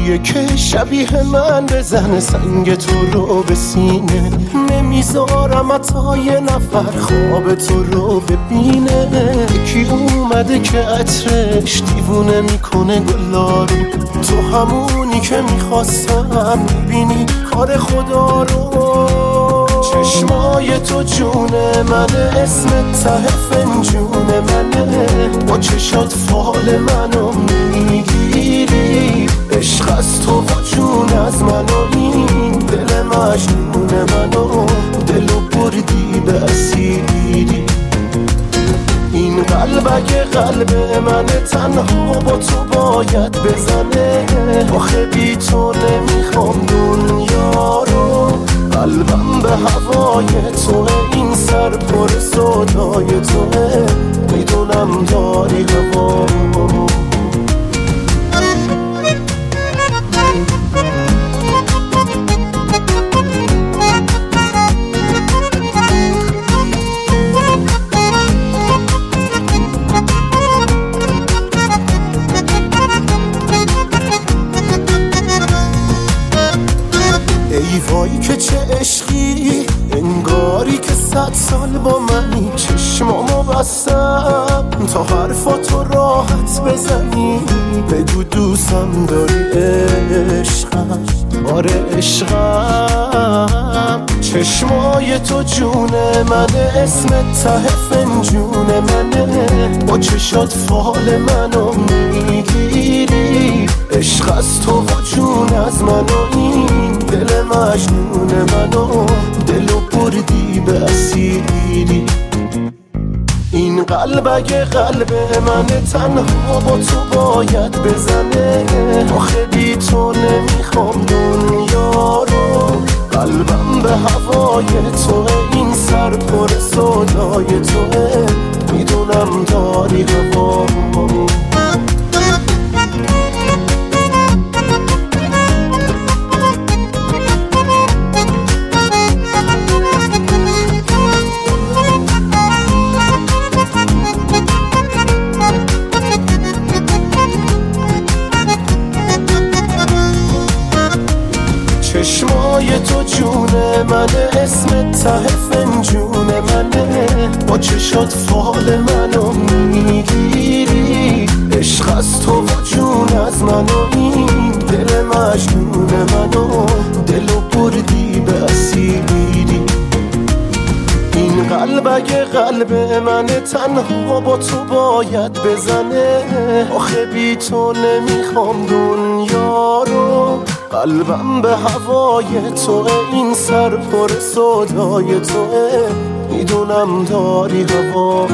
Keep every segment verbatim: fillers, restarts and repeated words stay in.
کیه که شبیه من بزنه سنگ تو رو به سینه؟ نمیذارم حتی یه نفر خواب تو رو ببینه. یکی اومده که عطرش دیوونه میکنه گلا رو، تو همونی که میخواستم میبینی کار خدا رو. چشمای تو جونه منه، اسم ته فنجون منه، با چشات فال منو میگیری. عشق از تو و جون از منو، این دل مجنون منو، دلو بردی به اسیری. این قلب اگه قلب منه تنها با تو باید بزنه. آخه بی تو نمیخوام دنیا رو، قلبم به هوای توه، این سر پر صدای توه، میدونم داری هوا. ای وای که چه عشقی، انگاری که صد سال با منی. چشمامو بستم تا حرفاتو راحت بزنی. بگو دوستم داری عشقم، آره عشقم. چشمای تو جونه منه، اسم ته فنجون منه، با چشات فال منو میگیری. عشق از تو و جون از منو، این دل مجنون منو، دلو بردی به اسیری. این قلب اگه قلب منه تنها با تو باید بزنه. آخه بی تو نمیخوام دنیا رو، قلبم به هوای توه، این سر پر صدای توه، میدونم داری هوا. چشمای تو جونه منه، اسم ته فنجون منه، با چشات فال منو میگیری. عشق از تو و جون از منو، این دل مجنون منو، دلو بردی به اسیری. این قلب اگه قلب منه تنها با تو باید بزنه. آخه بی تو نمیخوام دنیا رو، قلبم به هوای توه، این سر پر صدای توه، میدونم داری هوا.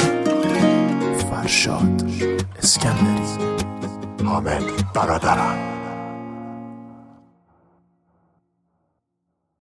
فرشاد اسکندری. حامد برادران.